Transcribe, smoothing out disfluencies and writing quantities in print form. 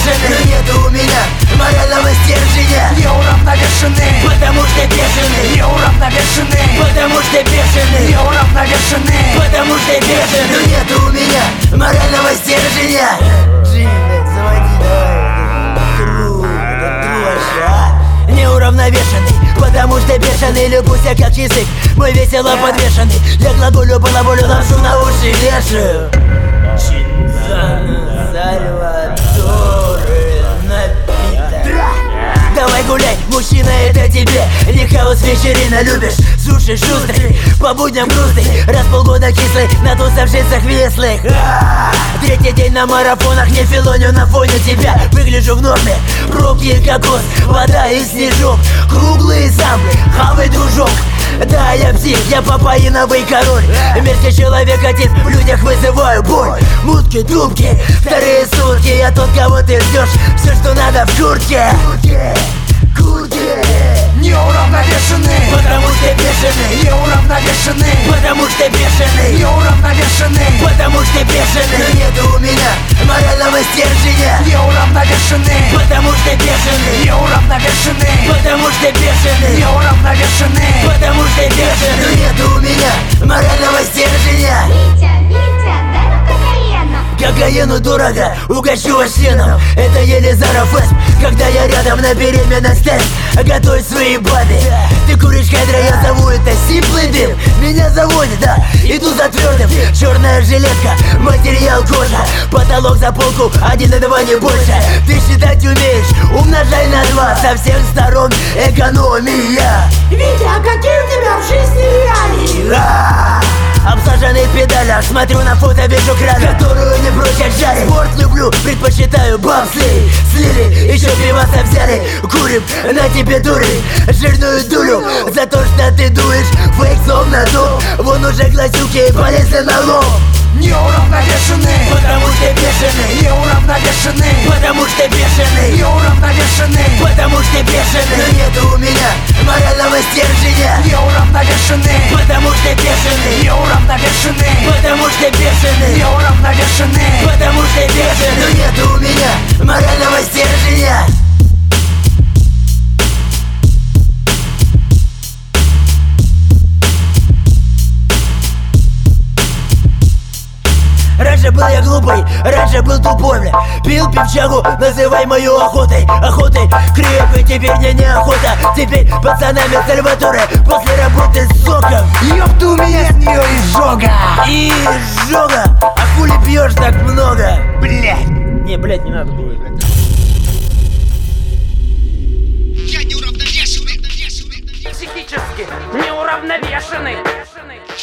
бешеный, но нету у меня морального стержня. Неуравновешенный, потому что бешеный, неуравновешенный, потому что бешеный, неуравновешенный, потому что бешеный, но нету у меня морального стержня. Джимми, заводи давай. Неуравновешенный, потому что бешеный, любуюсь я как язык, мой весело подвешенный. Я глаголю, балаболю, ношу на уши вешаю. Давай гуляй, мужчина, это тебе. Не хаос, вечерина, любишь суши шустрый, по будням грустный, раз полгода кислый, на тусах джинсах веслых. Третий день на марафонах, не филоню на фоне тебя. Выгляжу в норме, пробки и кокос, вода и снежок, круглые самбы, хавай, дружок. Да, я псих, я папаиновый король, мерзкий человек один, в людях вызываю боль. Мутки, трубки, вторые сутки, я тот, кого ты ждешь, все, что надо в куртке. Неуравновешенный, Потому что бешеный, неуравновешенный, потому что бешеный, неуравновешенный, потому что бешеный, но нету у меня морального стержня. неуравновешенный, Потому что бешеный, неуравновешенный, потому что бешеный, неуравновешенный, потому что но бешеный, нету у меня морального стержня. Витя, дай нам кокаина. Кокаину дорого, угощу вас членом. Это Елизаров Фест, когда я рядом на беременность тест. Готовь свои бады. Ты куришь кадра, я зову это сиплый дым. Меня заводит, да, иду за твердым. Черная жилетка, материал кожа, потолок за полку, 1 и 2 не больше. Ты считать умеешь, умножай на 2. Со всех сторон экономия. Витя, а какие у тебя в жизни реалии? Обсаженный в педалях, смотрю на фото, вижу крана, которую не бросят жарить. Спорт люблю, предпочитаю бобслей. Слили, еще пиваса взяли, курим, на тебе дуры, жирную дулю за то, что ты дуешь фейк словно дом. Вон уже глазюки полезли на лоб. неуравновешенный, Потому что бешеный, неуравновешенный, потому что бешеный, неуравновешенный, потому что бешеный, но нету у меня морального стержня. неуравновешенный, Потому что бешеный, неуравновешенный, потому что бешеный, неуравновешенный, потому что но бешеный, нету у меня морального стержня. Раньше был я глупый, раньше был тупой, бля. Пил пивчагу, называй мою охотой. Охотой крепкой, теперь мне не охота. Теперь пацанами Сальваторе после работы с соком. Ёпта, у меня с нее изжога. И жога, а хули пьешь так много? Блять. Не, блять, не надо было. Я неуравновешенный. Психически неуравновешенный.